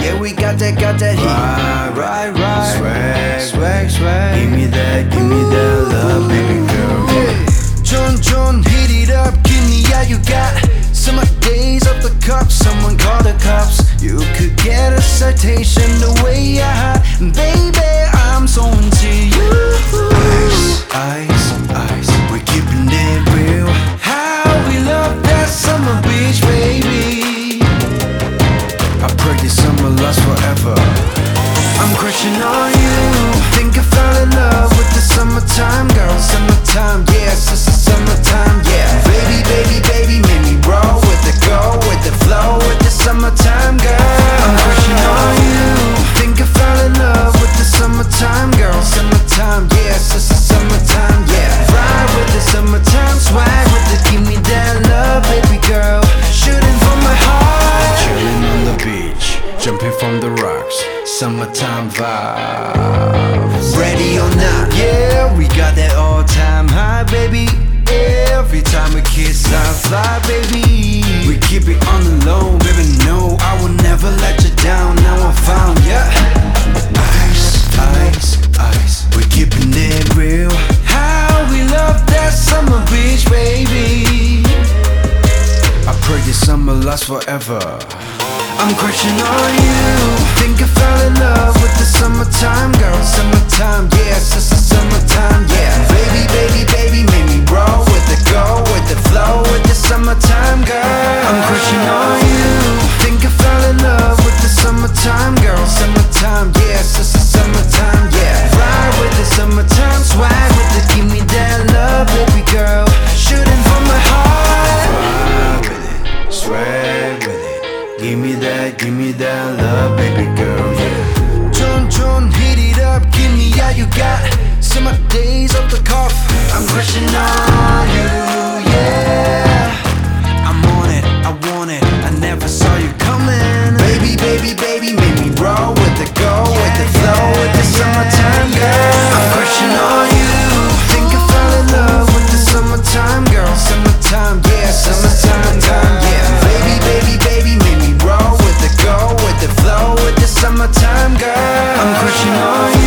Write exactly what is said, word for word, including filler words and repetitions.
Yeah, we got that, got that heat. Right, right, right. Swag, swag, swag. Give me that, give me that love, baby girl. Yeah. John, John, hit it up. Give me all you got. Summer days off the cups. Someone call the cops. You could get a citation the way you hot. Baby, I'm so into you. Ice, ice, ice. We're keeping it real. How we love that summer beach, baby. I pray this summer lasts forever. I'm crushing on you. Think I fell in love with the summertime, girl. Summertime, yes, it's the summertime, yeah. Baby, baby, baby, make me roll with the go, with the flow, with the summertime, girl. I'm crushing on you. Think I fell in love with the summertime, girl. Summertime, yes, it's the summertime, yeah. Ride with the summertime, swag with the give me that love, baby girl. Shooting from my heart. Chilling on the beach, jumping from the rocks. Summertime vibes. Ready or not, yeah, we got that all-time high, baby. Every time we kiss, I fly, baby. We keep it on the low, baby, no, I will never let you down. Now I'm found, yeah. Ice, ice, ice. We're keeping it real. How we love that summer beach, baby. I pray this summer lasts forever. I'm crushing on you. Think I fell in love with the summertime, girl. Summertime, yes, it's the summertime, yeah. Baby, baby, baby, make me roll with the go, with the flow, with the summertime, girl. I'm crushing on you. Think I fell in love with the summertime, girl. Summertime, yes, it's the summertime, yeah. Ride with the summertime, swag with the give me that love, baby girl. Shooting from my heart. Ride with it, swag with it. Give me that, give me that love, baby girl, yeah. John, John, hit it up, give me all you got. Summer days off the cuff, I'm crushing on you, yeah. I'm on it, I want it, I never saw you coming. Baby, baby, baby, make me roll with the go, with the flow, with the summertime, girl. I'm crushing on you. Think I fell in love with the summertime, girl. Summertime, yeah, summertime, time, yeah. Baby, baby, baby, make me roll with the go, with the flow, with the summertime, girl. I'm crushing on you.